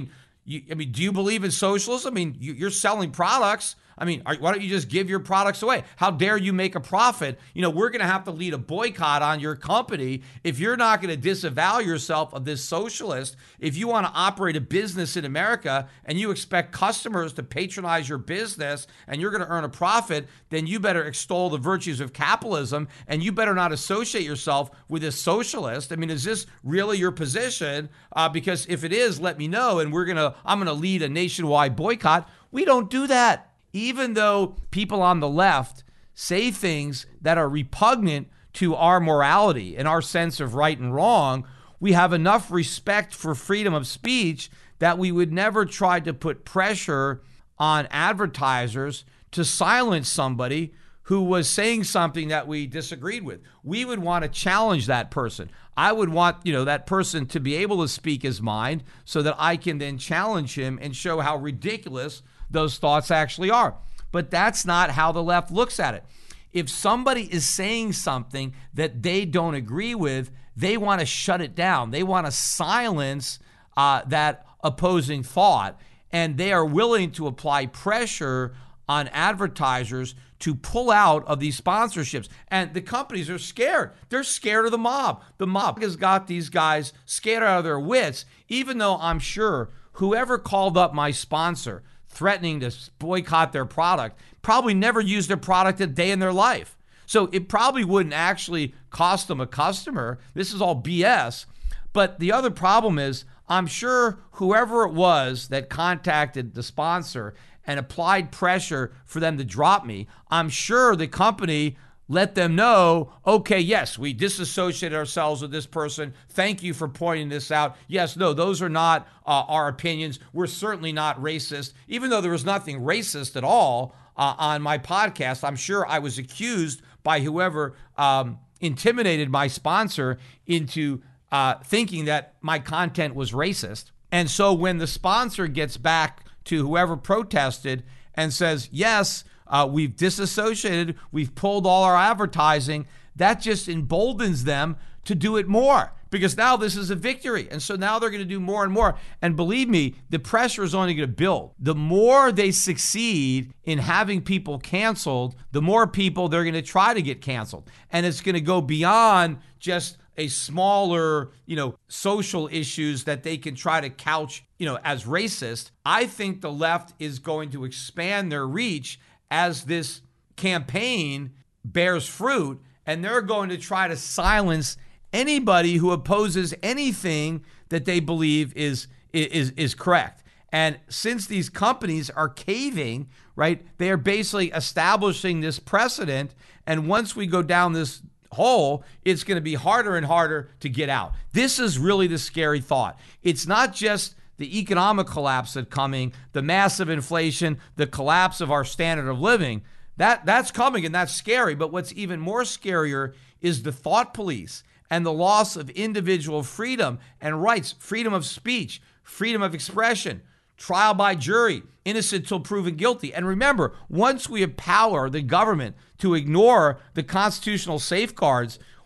Do you believe in socialism? You're selling products. Why don't you just give your products away? How dare you make a profit? We're going to have to lead a boycott on your company if you're not going to disavow yourself of this socialist. If you want to operate a business in America and you expect customers to patronize your business and you're going to earn a profit, then you better extol the virtues of capitalism and you better not associate yourself with this socialist. Is this really your position? Because if it is, let me know, and I'm going to lead a nationwide boycott. We don't do that. Even though people on the left say things that are repugnant to our morality and our sense of right and wrong, we have enough respect for freedom of speech that we would never try to put pressure on advertisers to silence somebody who was saying something that we disagreed with. We would want to challenge that person. I would want, that person to be able to speak his mind so that I can then challenge him and show how ridiculous those thoughts actually are. But that's not how the left looks at it. If somebody is saying something that they don't agree with, they want to shut it down. They want to silence that opposing thought, and they are willing to apply pressure on advertisers to pull out of these sponsorships. And the companies are scared. They're scared of the mob. The mob has got these guys scared out of their wits, even though I'm sure whoever called up my sponsor threatening to boycott their product probably never used their product a day in their life. So it probably wouldn't actually cost them a customer. This is all BS. But the other problem is, I'm sure whoever it was that contacted the sponsor and applied pressure for them to drop me, I'm sure the company let them know, okay, yes, we disassociated ourselves with this person. Thank you for pointing this out. Yes, no, those are not our opinions. We're certainly not racist. Even though there was nothing racist at all on my podcast, I'm sure I was accused by whoever intimidated my sponsor into thinking that my content was racist. And so when the sponsor gets back to whoever protested and says, yes, we've disassociated, we've pulled all our advertising, that just emboldens them to do it more, because now this is a victory. And so now they're going to do more and more. And believe me, the pressure is only going to build. The more they succeed in having people canceled, the more people they're going to try to get canceled. And it's going to go beyond just a smaller, social issues that they can try to couch, as racist. I think the left is going to expand their reach as this campaign bears fruit, and they're going to try to silence anybody who opposes anything that they believe is correct. And since these companies are caving, right, they are basically establishing this precedent, and once we go down this hole, it's going to be harder and harder to get out. This is really the scary thought. It's not just the economic collapse that's coming, the massive inflation, the collapse of our standard of living. That's coming, and that's scary. But what's even more scarier is the thought police and the loss of individual freedom and rights, freedom of speech, freedom of expression, trial by jury, innocent till proven guilty. And remember, once we empower the government to ignore the constitutional safeguards,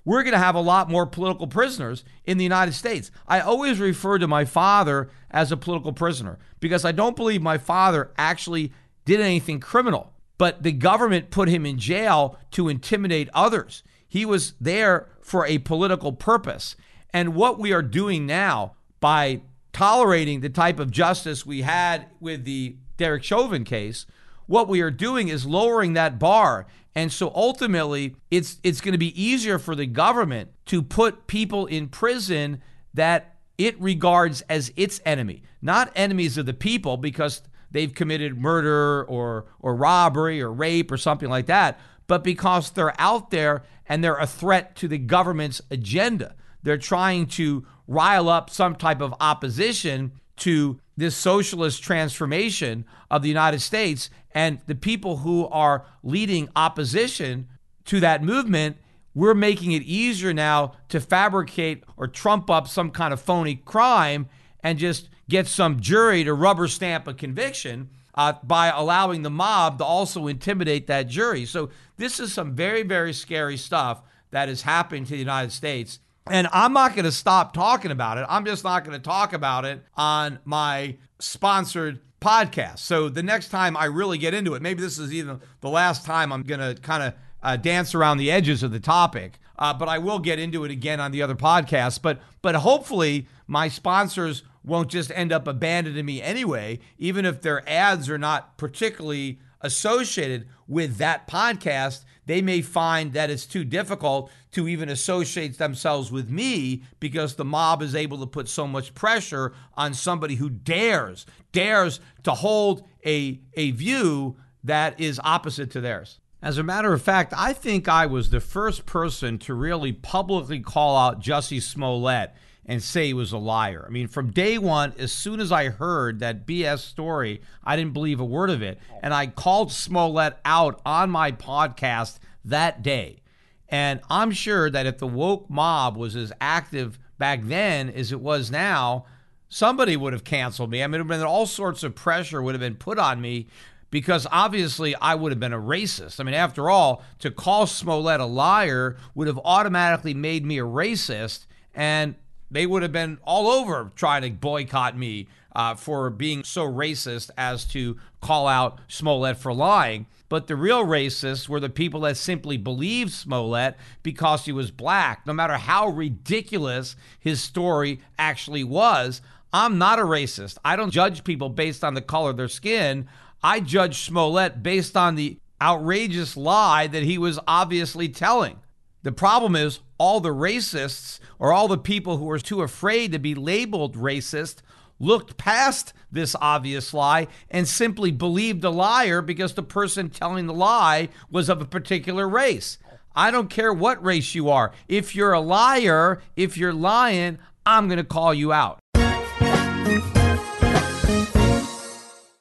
we're going to have a lot more political prisoners in the United States. I always refer to my father as a political prisoner because I don't believe my father actually did anything criminal, but the government put him in jail to intimidate others. He was there for a political purpose. And what we are doing now by tolerating the type of justice we had with the Derek Chauvin case, what we are doing is lowering that bar. And so ultimately, it's going to be easier for the government to put people in prison that it regards as its enemy, not enemies of the people because they've committed murder or robbery or rape or something like that, but because they're out there and they're a threat to the government's agenda. They're trying to rile up some type of opposition to this socialist transformation of the United States, and the people who are leading opposition to that movement, we're making it easier now to fabricate or trump up some kind of phony crime and just get some jury to rubber stamp a conviction by allowing the mob to also intimidate that jury. So this is some very, very scary stuff that is happening to the United States. And I'm not going to stop talking about it. I'm just not going to talk about it on my sponsored podcast. So the next time I really get into it, maybe this is even the last time I'm going to kind of dance around the edges of the topic, but I will get into it again on the other podcasts. But hopefully my sponsors won't just end up abandoning me anyway, even if their ads are not particularly associated with that podcast. They may find that it's too difficult to even associate themselves with me because the mob is able to put so much pressure on somebody who dares to hold a view that is opposite to theirs. As a matter of fact, I think I was the first person to really publicly call out Jussie Smollett and say he was a liar. I mean, from day one, as soon as I heard that BS story, I didn't believe a word of it. And I called Smollett out on my podcast that day. And I'm sure that if the woke mob was as active back then as it was now, somebody would have canceled me. I mean, it would have been all sorts of pressure would have been put on me because obviously I would have been a racist. I mean, after all, to call Smollett a liar would have automatically made me a racist, and they would have been all over trying to boycott me for being so racist as to call out Smollett for lying. But the real racists were the people that simply believed Smollett because he was black, no matter how ridiculous his story actually was. I'm not a racist. I don't judge people based on the color of their skin. I judge Smollett based on the outrageous lie that he was obviously telling. The problem is all the racists or all the people who were too afraid to be labeled racist looked past this obvious lie and simply believed the liar because the person telling the lie was of a particular race. I don't care what race you are. If you're a liar, if you're lying, I'm going to call you out.